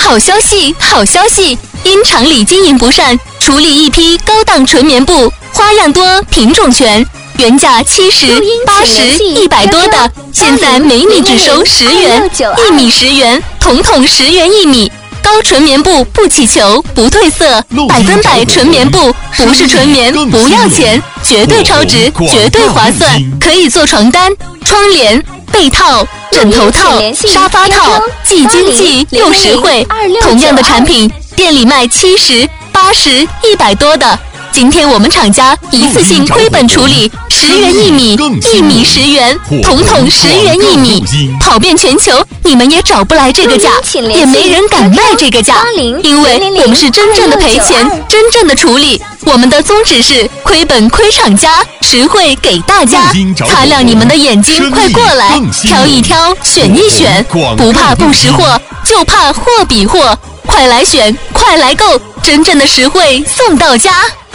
好消息，好消息！因厂里经营不善，处理一批高档纯棉布，花样多，品种全，原价70、80、100多的，现在每米只收10元，1米10元，统统10元1米。高纯棉布不起球，不褪色，100%纯棉布，不是纯棉不要钱，绝对超值，绝对划算，可以做床单、窗帘、被套、枕头套、沙发套，既经济又实惠。同样的产品，店里卖70、80、100多的。今天我们厂家一次性亏本处理，10元1米，1米10元，统统10元1米，跑遍全球，你们也找不来这个价，也没人敢卖这个价，因为我们是真正的赔钱，真正的处理。我们的宗旨是亏本亏厂家，实惠给大家。擦亮你们的眼睛，快过来，挑一挑，选一选，不怕不识货，就怕货比货，快来选，快来购，真正的实惠送到家。